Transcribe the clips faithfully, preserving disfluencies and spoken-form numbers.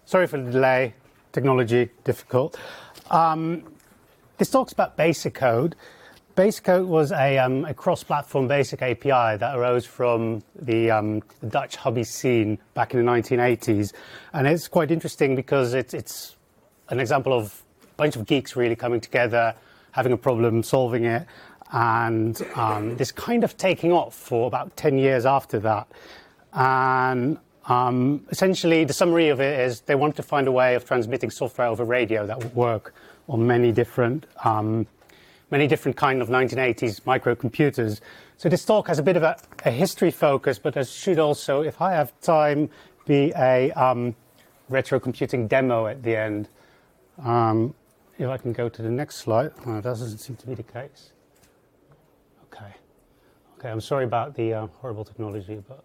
sorry for the delay, technology difficult. Um, this talks about Basic Code. Basic Code was a, um, a cross-platform basic A P I that arose from the, um, the Dutch hobby scene back in the nineteen eighties. And it's quite interesting because it's, it's an example of a bunch of geeks really coming together, having a problem, solving it, and um, this kind of taking off for about ten years after that. And um, essentially, the summary of it is they want to find a way of transmitting software over radio that would work on many different um, many different kind of nineteen eighties microcomputers. So this talk has a bit of a, a history focus, but there should also, if I have time, be a um, retro computing demo at the end. Um, if I can go to the next slide. Oh, that doesn't seem to be the case. Okay. Okay, I'm sorry about the uh, horrible technology, but...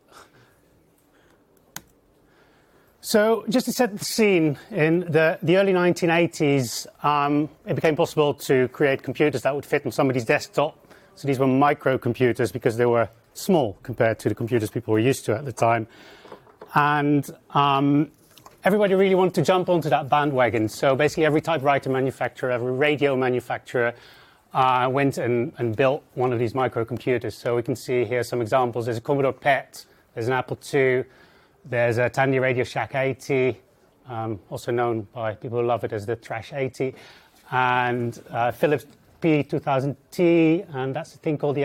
So just to set the scene, in the, the early nineteen eighties, um, it became possible to create computers that would fit on somebody's desktop. So these were microcomputers because they were small compared to the computers people were used to at the time. And um, everybody really wanted to jump onto that bandwagon. So basically every typewriter manufacturer, every radio manufacturer uh, went and, and built one of these microcomputers. So we can see here some examples. There's a Commodore P E T, there's an Apple two, there's a Tandy Radio Shack eighty, um, also known by people who love it as the Trash eighty, and uh, Philips P two thousand T, and that's a thing called the